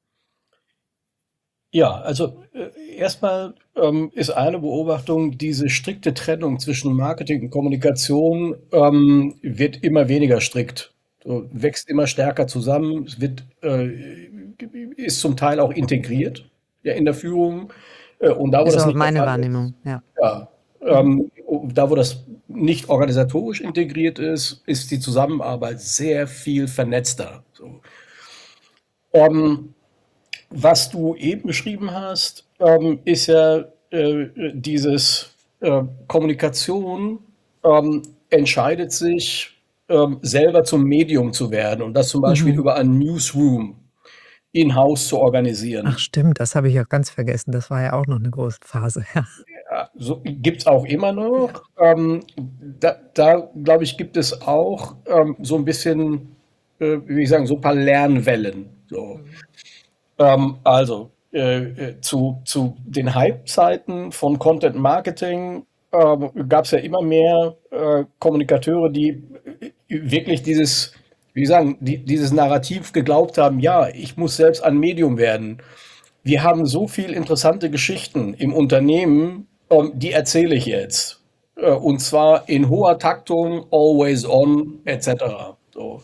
Ja, also, äh, erst ähm, ist eine Beobachtung, diese strikte Trennung zwischen Marketing und Kommunikation, ähm, wird immer weniger strikt. So, wächst immer stärker zusammen. Es wird, äh, ist zum Teil auch integriert, ja, in der Führung. Äh, und da, wo Ist das auch nicht der meine Fall ist, Wahrnehmung, ja. ja, Mhm. ähm, da, wo das nicht organisatorisch integriert ist, ist die Zusammenarbeit sehr viel vernetzter, so. Ähm, was du eben beschrieben hast, ähm, ist ja, äh, dieses, äh, Kommunikation, ähm, entscheidet sich, ähm, selber zum Medium zu werden und das zum Beispiel Mhm. über ein Newsroom in-house zu Ach organisieren. stimmt, das habe ich ja ganz vergessen. Das war ja auch noch 'ne große Phase, ja. Ja, so gibt's auch immer Ja. noch. Ähm, da da glaube ich, gibt es auch, ähm, so 'n bisschen, äh, wie will ich sagen, so 'n paar Lernwellen, so. Mhm. Ähm, also, äh, äh, zu zu den Hype-Zeiten von Content Marketing, ähm, gab's ja immer mehr, äh, Kommunikateure, die wirklich dieses, wie sagen, die, dieses Narrativ geglaubt haben, ja, ich muss selbst ein Medium werden. Wir haben so viel interessante Geschichten im Unternehmen, ähm, die erzähle ich jetzt. Äh, und zwar in hoher Taktung, always on, et cetera. So.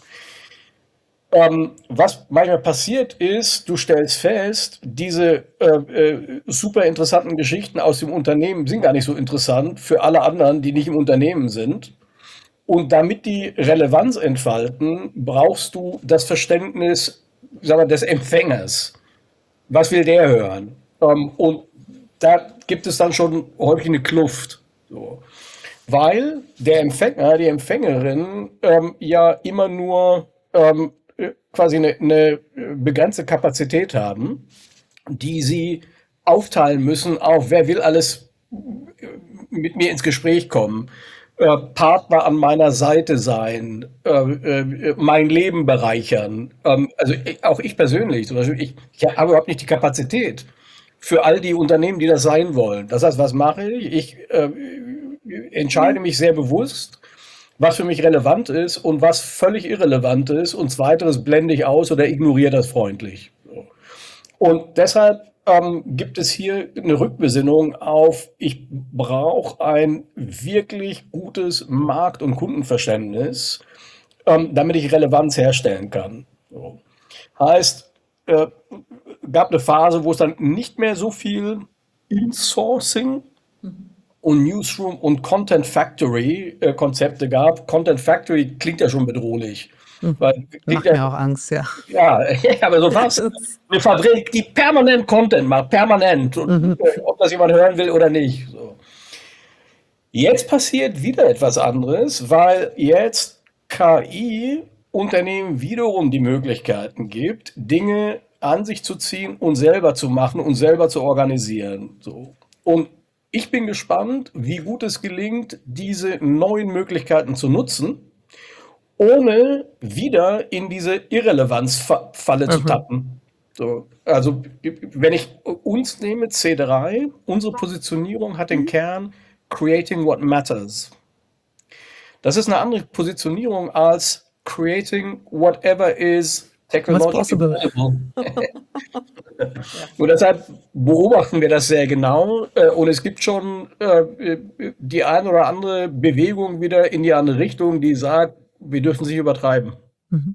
Ähm, was manchmal passiert ist, du stellst fest, diese äh, äh, super interessanten Geschichten aus dem Unternehmen sind gar nicht so interessant für alle anderen, die nicht im Unternehmen sind. Und damit die Relevanz entfalten, brauchst du das Verständnis, sagen wir, des Empfängers. Was will der hören? Ähm, und da gibt es dann schon häufig eine Kluft. So. Weil der Empfänger, die Empfängerin ähm, ja immer nur ähm, quasi eine, eine begrenzte Kapazität haben, die sie aufteilen müssen auf, wer will alles mit mir ins Gespräch kommen, äh, Partner an meiner Seite sein, äh, äh, mein Leben bereichern. Ähm, also ich, auch ich persönlich, zum Beispiel, ich, ich habe überhaupt nicht die Kapazität für all die Unternehmen, die das sein wollen. Das heißt, was mache ich? Ich äh, entscheide mich sehr bewusst, was für mich relevant ist und was völlig irrelevant ist, und zweiteres blende ich aus oder ignoriere das freundlich. So. Und deshalb ähm, gibt es hier eine Rückbesinnung auf, ich brauche ein wirklich gutes Markt- und Kundenverständnis, ähm, damit ich Relevanz herstellen kann. So. Heißt, äh, gab eine Phase, wo es dann nicht mehr so viel Insourcing und Newsroom und Content Factory äh, Konzepte gab. Content Factory klingt ja schon bedrohlich. Hm. Weil, klingt Macht ja, mir auch Angst, ja. ja, aber so was. Eine Fabrik, die permanent Content macht, permanent. Und, Mhm. äh, ob das jemand hören will oder nicht. So. Jetzt passiert wieder etwas anderes, weil jetzt K I Unternehmen wiederum die Möglichkeiten gibt, Dinge an sich zu ziehen und selber zu machen und selber zu organisieren. So. Und ich bin gespannt, wie gut es gelingt, diese neuen Möglichkeiten zu nutzen, ohne wieder in diese Irrelevanzfalle zu Mhm. tappen. So, also, wenn ich uns nehme, C drei, unsere Positionierung hat den Kern Creating what matters. Das ist eine andere Positionierung als Creating whatever is What's technologically possible? available. Und deshalb beobachten wir das sehr genau. äh, Und es gibt schon äh, die eine oder andere Bewegung wieder in die andere Richtung, die sagt, wir dürfen sich übertreiben. Mhm.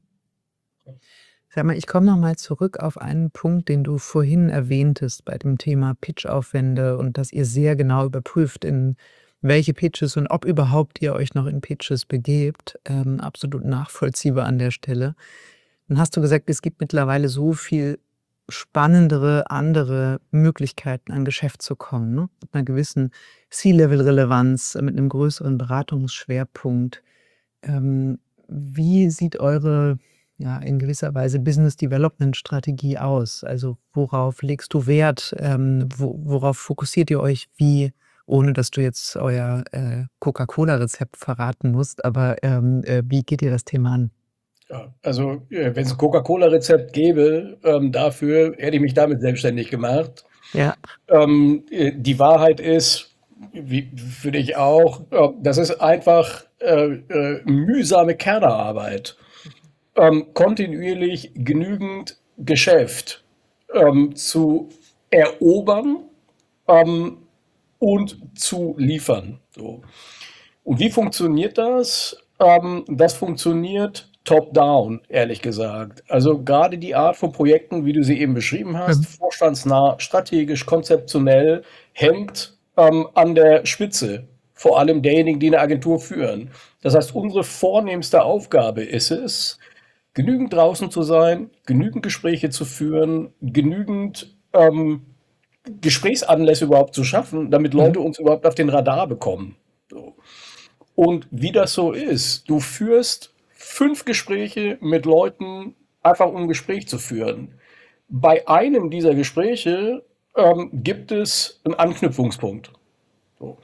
Sag mal, ich komme noch mal zurück auf einen Punkt, den du vorhin erwähntest bei dem Thema Pitchaufwände und dass ihr sehr genau überprüft, in welche Pitches und ob überhaupt ihr euch noch in Pitches begebt. Ähm, absolut nachvollziehbar an der Stelle. Dann hast du gesagt, es gibt mittlerweile so viel spannendere andere Möglichkeiten, an Geschäft zu kommen, ne? Mit einer gewissen C-Level-Relevanz, mit einem größeren Beratungsschwerpunkt. Ähm, wie sieht eure, ja, in gewisser Weise Business-Development-Strategie aus? Also, worauf legst du Wert? Ähm, wo worauf fokussiert ihr euch? Wie, ohne dass du jetzt euer, äh, Coca-Cola-Rezept verraten musst, aber, ähm, äh, wie geht ihr das Thema an? Ja, also, äh, wenn es ein Coca-Cola-Rezept gäbe, ähm, dafür hätte ich mich damit selbstständig gemacht. Ja. Ähm, äh, die Wahrheit ist, wie finde ich auch, äh, das ist einfach äh, äh, mühsame Kernerarbeit. Ähm, kontinuierlich genügend Geschäft ähm, zu erobern ähm, und zu liefern. So. Und wie funktioniert das? Ähm, das funktioniert top-down, ehrlich gesagt. Also gerade die Art von Projekten, wie du sie eben beschrieben hast, Mhm. vorstandsnah, strategisch, konzeptionell, hängt ähm, an der Spitze, vor allem derjenigen, die eine Agentur führen. Das heißt, unsere vornehmste Aufgabe ist es, genügend draußen zu sein, genügend Gespräche zu führen, genügend ähm, Gesprächsanlässe überhaupt zu schaffen, damit Leute Mhm. uns überhaupt auf den Radar bekommen. So. Und wie das so ist, du führst fünf Gespräche mit Leuten, einfach um ein Gespräch zu führen. Bei einem dieser Gespräche ähm, gibt es einen Anknüpfungspunkt. So.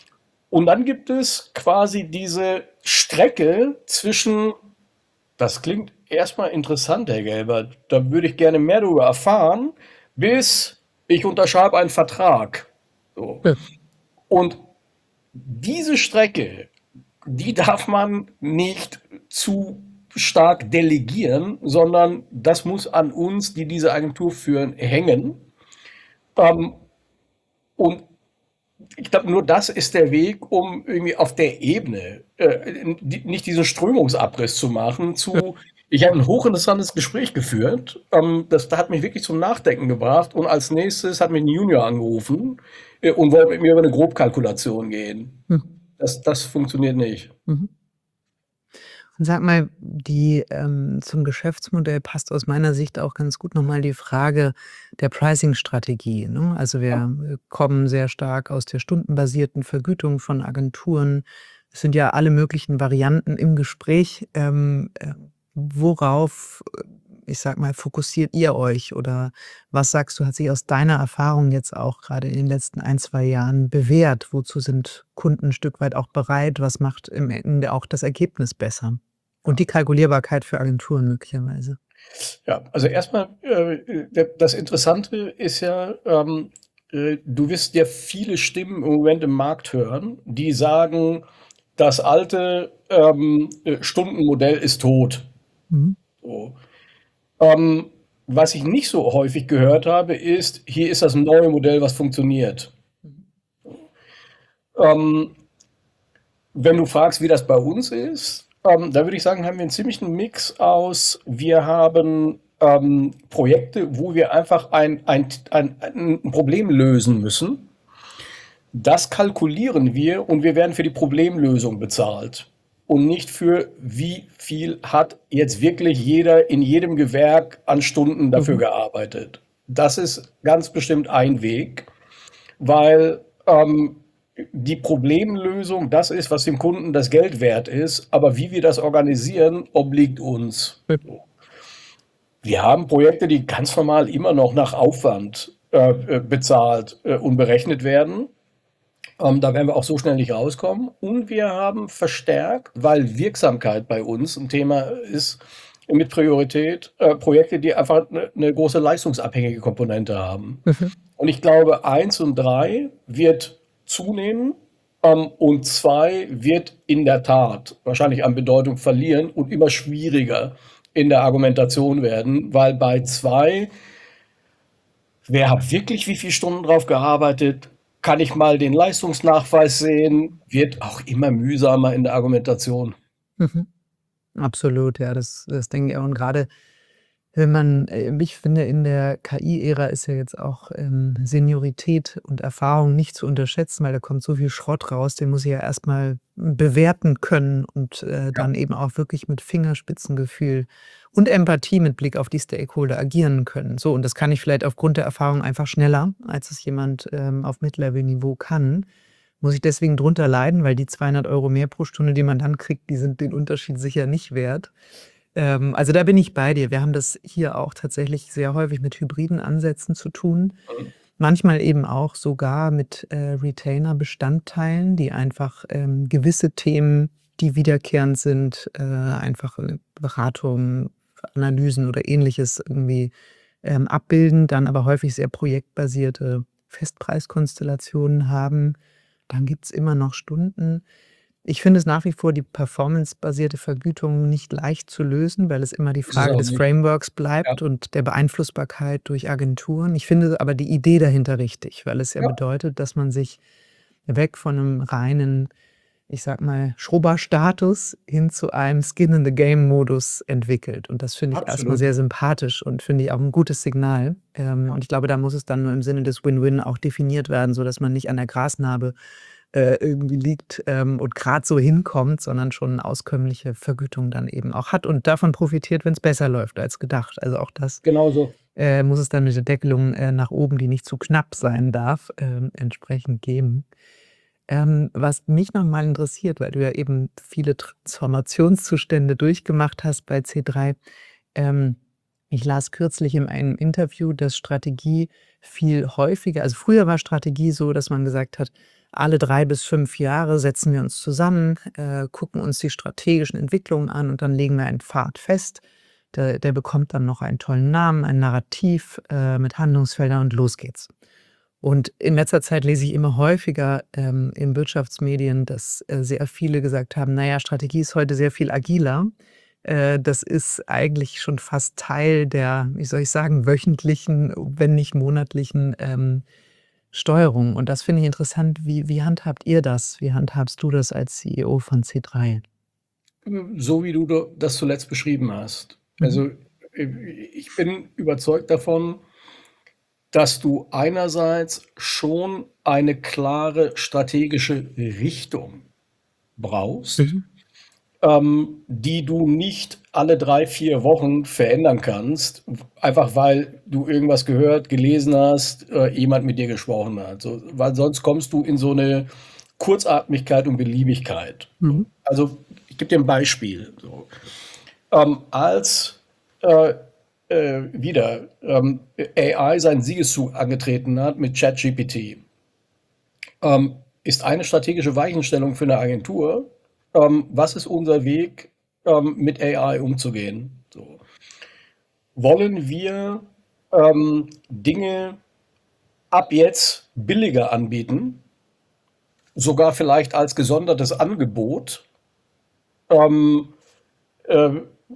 Und dann gibt es quasi diese Strecke zwischen, das klingt erstmal interessant, Herr Gelbert, da würde ich gerne mehr darüber erfahren, bis ich unterschreibe einen Vertrag. So. Ja. Und diese Strecke, die darf man nicht zu stark delegieren, sondern das muss an uns, die diese Agentur führen, hängen. Ähm, und ich glaube, nur das ist der Weg, um irgendwie auf der Ebene äh, die, nicht diesen Strömungsabriss zu machen. Zu, ich habe ein hochinteressantes Gespräch geführt. Ähm, das, das hat mich wirklich zum Nachdenken gebracht. Und als nächstes hat mich ein Junior angerufen äh, und wollte mit mir über eine Grobkalkulation gehen. Mhm. Das, das funktioniert nicht. Mhm. Und sag mal, die, ähm, zum Geschäftsmodell passt aus meiner Sicht auch ganz gut nochmal die Frage der Pricing-Strategie, ne? Also wir äh, kommen sehr stark aus der stundenbasierten Vergütung von Agenturen. Es sind ja alle möglichen Varianten im Gespräch. Ähm, äh, worauf, äh, ich sag mal, fokussiert ihr euch? Oder was sagst du, hat sich aus deiner Erfahrung jetzt auch gerade in den letzten ein, zwei Jahren bewährt? Wozu sind Kunden ein Stück weit auch bereit? Was macht im Ende auch das Ergebnis besser? Und die Kalkulierbarkeit für Agenturen möglicherweise. Ja, also erstmal, äh, der- das Interessante ist ja, ähm, äh, du wirst ja viele Stimmen im Moment im Markt hören, die sagen, das alte ähm, äh, Stundenmodell ist tot. Mhm. So. Ähm, was ich nicht so häufig gehört habe, ist, hier ist das neue Modell, was funktioniert. Ähm, wenn du fragst, wie das bei uns ist, ähm, da würde ich sagen, haben wir einen ziemlichen Mix aus. Wir haben ähm, Projekte, wo wir einfach ein, ein, ein, ein Problem lösen müssen. Das kalkulieren wir und wir werden für die Problemlösung bezahlt. Und nicht für, wie viel hat jetzt wirklich jeder in jedem Gewerk an Stunden dafür Mhm. gearbeitet. Das ist ganz bestimmt ein Weg, weil ähm, die Problemlösung das ist, was dem Kunden das Geld wert ist, aber wie wir das organisieren, obliegt uns. Ja. Wir haben Projekte, die ganz normal immer noch nach Aufwand äh, äh, bezahlt äh, und berechnet werden. Ähm, da werden wir auch so schnell nicht rauskommen. Und wir haben verstärkt, weil Wirksamkeit bei uns ein Thema ist, mit Priorität, äh, Projekte, die einfach eine, eine große leistungsabhängige Komponente haben. Mhm. Und ich glaube, eins und drei wird zunehmen ähm, und zwei wird in der Tat wahrscheinlich an Bedeutung verlieren und immer schwieriger in der Argumentation werden, weil bei zwei, wer hat wirklich wie viele Stunden drauf gearbeitet, kann ich mal den Leistungsnachweis sehen, wird auch immer mühsamer in der Argumentation. Mhm. Absolut, ja, das das denke ich auch. Und gerade wenn man äh, ich finde, in der K I-Ära ist ja jetzt auch, ähm, Seniorität und Erfahrung nicht zu unterschätzen, weil da kommt so viel Schrott raus, den muss ich ja erst mal bewerten können und, äh, Ja. dann eben auch wirklich mit Fingerspitzengefühl und Empathie mit Blick auf die Stakeholder agieren können. So, und das kann ich vielleicht aufgrund der Erfahrung einfach schneller, als es jemand, ähm, auf Mid-Level-Niveau kann. Muss ich deswegen drunter leiden, weil die zweihundert Euro mehr pro Stunde, die man dann kriegt, die sind den Unterschied sicher nicht wert. Ähm, also, da bin ich bei dir. Wir haben das hier auch tatsächlich sehr häufig mit hybriden Ansätzen zu tun. Mhm. Manchmal eben auch sogar mit, äh, Retainer-Bestandteilen, die einfach, ähm, gewisse Themen, die wiederkehrend sind, äh, einfach, äh, Beratung, Analysen oder Ähnliches irgendwie, ähm, abbilden, dann aber häufig sehr projektbasierte Festpreiskonstellationen haben. Dann gibt's immer noch Stunden. Ich finde es nach wie vor die performancebasierte Vergütung nicht leicht zu lösen, weil es immer die Ist es Frage auch des nicht. Frameworks Ja. bleibt und der Beeinflussbarkeit durch Agenturen. Ich finde aber die Idee dahinter richtig, weil es ja Ja. bedeutet, dass man sich weg von einem reinen, ich sage mal, Schrubberstatus hin zu einem Skin-in-the-Game-Modus entwickelt. Und das finde ich erst mal Absolut. sehr sympathisch und finde ich auch 'n gutes Signal. Ähm, Ja. und ich glaube, da muss es dann nur im Sinne des Win-Win auch definiert werden, sodass man nicht an der Grasnarbe, äh, irgendwie liegt, ähm, und grad so hinkommt, sondern schon 'ne auskömmliche Vergütung dann eben auch hat und davon profitiert, wenn's besser läuft als gedacht. Also, auch das, Genau so. äh, muss es dann mit der Deckelung, äh, nach oben, die nicht zu knapp sein darf, ähm, entsprechend geben. Ähm, was mich noch mal interessiert, weil du ja eben viele Transformationszustände durchgemacht hast bei C drei. Ähm, ich las kürzlich in einem Interview, dass Strategie viel häufiger also, früher war Strategie so, dass man gesagt hat, alle drei bis fünf Jahre setzen wir uns zusammen, äh, gucken uns die strategischen Entwicklungen an und dann legen wir einen Pfad fest. Der der bekommt dann noch einen tollen Namen, ein Narrativ, äh, mit Handlungsfeldern und los geht's. Und in letzter Zeit lese ich immer häufiger ähm, in Wirtschaftsmedien, dass äh, sehr viele gesagt haben, naja, Strategie ist heute sehr viel agiler. Äh, das ist eigentlich schon fast Teil der, wie soll ich sagen, wöchentlichen, wenn nicht monatlichen ähm, Steuerung. Und das finde ich interessant. Wie, wie handhabt ihr das? Wie handhabst du das als C E O von C drei? So wie du do- das zuletzt beschrieben hast. Mhm. Also äh, ich bin überzeugt davon, dass du einerseits schon eine klare strategische Richtung brauchst, Mhm. ähm, die du nicht alle drei, vier Wochen verändern kannst, einfach weil du irgendwas gehört, gelesen hast, äh, jemand mit dir gesprochen hat. So, weil sonst kommst du in so eine Kurzatmigkeit und Beliebigkeit. Mhm. Also ich gebe dir ein Beispiel. So. Ähm, als äh, äh, wieder ähm, A I seinen Siegeszug angetreten hat mit ChatGPT, ähm, ist eine strategische Weichenstellung für eine Agentur, ähm, was ist unser Weg, ähm, mit A I umzugehen? So. Wollen wir ähm, Dinge ab jetzt billiger anbieten, sogar vielleicht als gesondertes Angebot? Ähm, äh,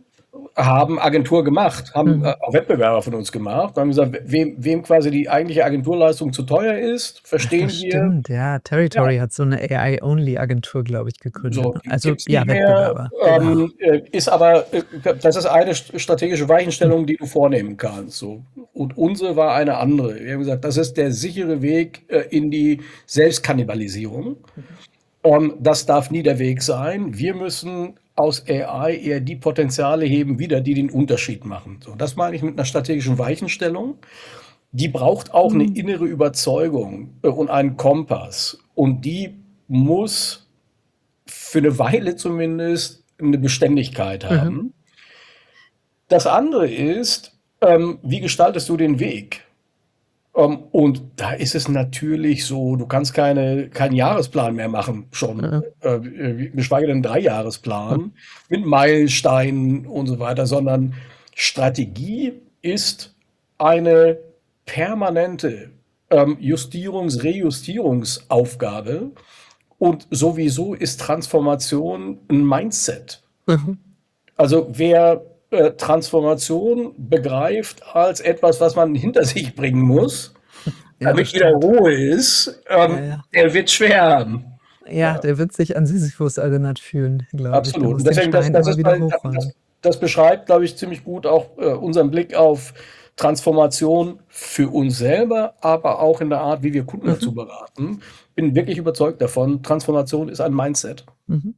haben Agentur gemacht, haben äh, Mhm. auch Wettbewerber von uns gemacht, haben gesagt, wem, wem quasi die eigentliche Agenturleistung zu teuer ist, Ach, das verstehen wir. stimmt, ja. Ja, Territory hat so eine A I-Only-Agentur, glaube ich, gegründet, so ne? gibt Also, es ja, nicht mehr, Wettbewerber, genau. ähm, äh, ist aber, äh, das ist eine st- strategische Weichenstellung, die du vornehmen kannst. So. Und unsere war eine andere. Wir haben gesagt, das ist der sichere Weg äh, in die Selbstkannibalisierung. Mhm. Ähm, das darf nie der Weg sein. Wir müssen aus A I eher die Potenziale heben, wieder, die den Unterschied machen. So, das meine ich mit einer strategischen Weichenstellung. Die braucht auch eine Mhm. innere Überzeugung äh, und einen Kompass. Und die muss für eine Weile zumindest eine Beständigkeit Mhm. haben. Das andere ist, ähm, wie gestaltest du den Weg? Ähm, und da ist es natürlich so, du kannst keine, keinen Jahresplan mehr machen, schon, Mhm. äh, äh, geschweige denn einen Hm. Dreijahresplan mit Meilensteinen und so weiter, sondern Strategie ist eine permanente ähm, Justierungs-, Rejustierungsaufgabe und sowieso ist Transformation ein Mindset. Mhm. Also wer äh, Transformation begreift als etwas, was man hinter sich bringen muss, Ja, das damit wieder stimmt. Ruhe ist, Ja, ähm, ja. der wird schwer haben. Ja, der wird sich an Sisyphus erinnert fühlen, glaube ich. Der Absolut. muss Und den deswegen, das, Stein das immer ist wieder mal, hochholen. das, das beschreibt, glaube ich, ziemlich gut auch äh, unseren Blick auf Transformation für uns selber, aber auch in der Art, wie wir Kunden dazu Mhm. beraten. Bin wirklich überzeugt davon, Transformation ist ein Mindset. Mhm.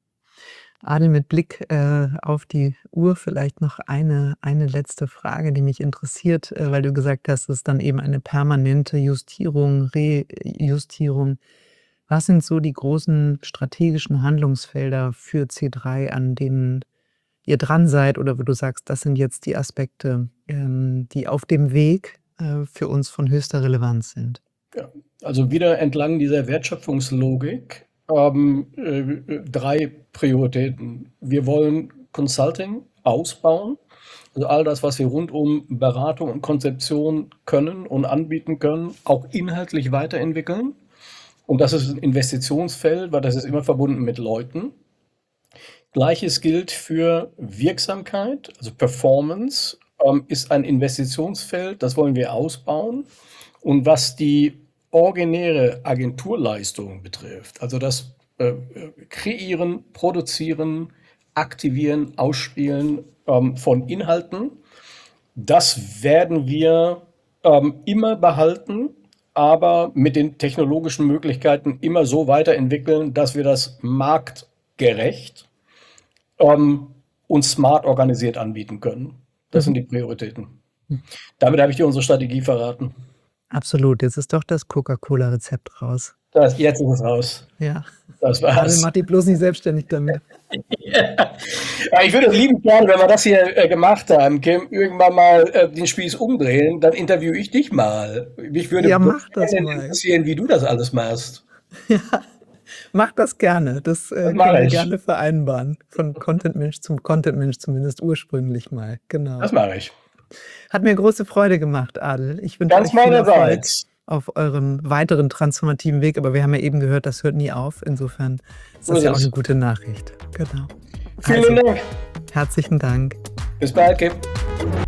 Adel, mit Blick äh, auf die Uhr vielleicht noch eine, eine letzte Frage, die mich interessiert, äh, weil du gesagt hast, es ist dann eben eine permanente Justierung, Rejustierung. Was sind so die großen strategischen Handlungsfelder für C drei, an denen ihr dran seid oder wo du sagst, das sind jetzt die Aspekte, ähm, die auf dem Weg äh, für uns von höchster Relevanz sind? Ja, also wieder entlang dieser Wertschöpfungslogik ähm, äh, drei Prioritäten. Wir wollen Consulting ausbauen, also all das, was wir rund um Beratung und Konzeption können und anbieten können, auch inhaltlich weiterentwickeln. Und das ist ein Investitionsfeld, weil das ist immer verbunden mit Leuten. Gleiches gilt für Wirksamkeit, also Performance ähm, ist ein Investitionsfeld, das wollen wir ausbauen. Und was die originäre Agenturleistung betrifft, also das äh, Kreieren, Produzieren, Aktivieren, Ausspielen ähm, von Inhalten, das werden wir ähm, immer behalten, aber mit den technologischen Möglichkeiten immer so weiterentwickeln, dass wir das marktgerecht ähm, und smart organisiert anbieten können. Das sind Mhm. die Prioritäten. Hm. Damit habe ich dir unsere Strategie verraten. Absolut, jetzt ist doch das Coca-Cola-Rezept raus. Das, jetzt ist es raus. Ja. Das Adel, war's. mach dich bloß nicht selbstständig damit. Ja. Ja, ich würde es lieben gerne, wenn wir das hier äh, gemacht haben, Kim, irgendwann mal äh, den Spieß umdrehen, dann interviewe ich dich mal. Mich würde Ja, mach das brennend mal. interessieren, wie du das alles machst. Ja, mach das gerne. Das Das äh, können mache wir ich. gerne vereinbaren. Von Content Mensch zum Content Mensch zumindest ursprünglich mal. Genau. Das mache ich. Hat mir große Freude gemacht, Adel. Ich wünsche Ganz euch viel Erfolg. meinerseits. auf eurem weiteren transformativen Weg. Aber wir haben ja eben gehört, das hört nie auf. Insofern ist So das ist ja auch es. eine gute Nachricht. Genau. Vielen Also, Dank. herzlichen Dank. Bis bald, Kim.